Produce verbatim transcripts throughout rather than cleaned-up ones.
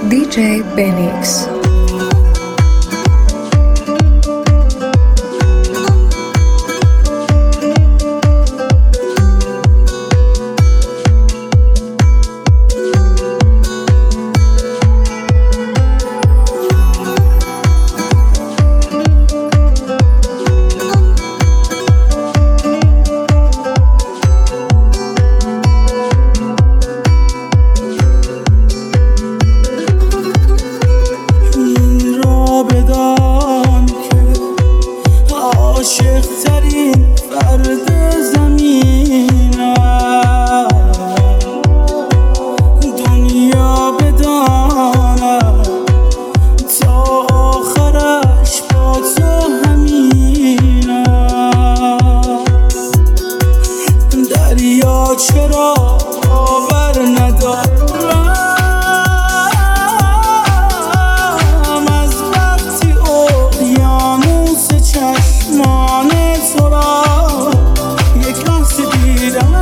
دی جی بنیکس. عاشق ترین فرد زمینم، دنیا بدانم تا آخرش با تو همینم. دریا چرا باور ندارم از وقتی اقیانوس چشمان تو را یک لحظه دیدم،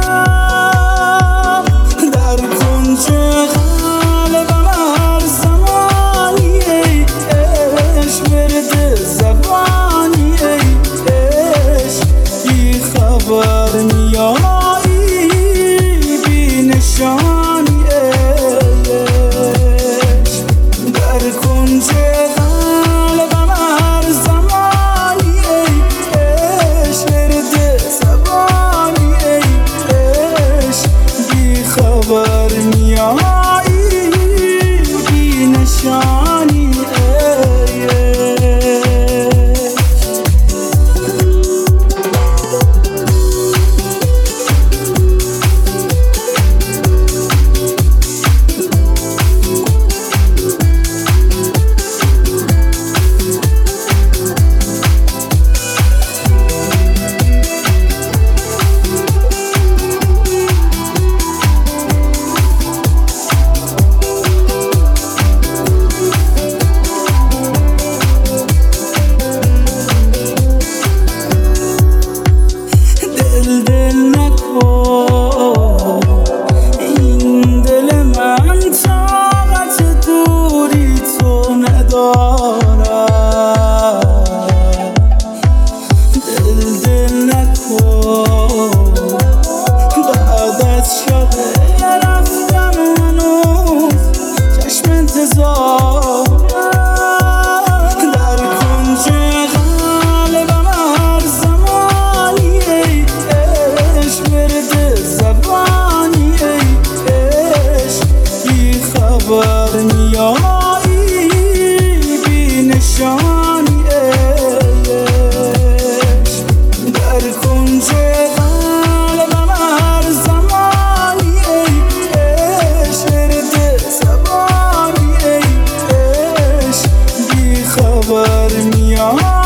در کنج قلبم هر زمانی ای عشق ورد زبانی ای عشق بی خبر میایی بی نشانی ای عشق در کنج قلبم هر زمانی ای عشق ورد زبانی ای عشق بی خبر میایی بی نشانی ای دل نکن، این دل من طاقت دوری تو ندارد. دل دل نکن، بعد از شب رفتن هنوز چشم انتظارم، در کنج قلبم هر زمانی ای عشق ورد زبانی ای عشق بی خبر میایی بی نشانی ای عشق در کنج قلبم هر زمانی ای عشق ورد زبانی ای عشق بی خبر میایی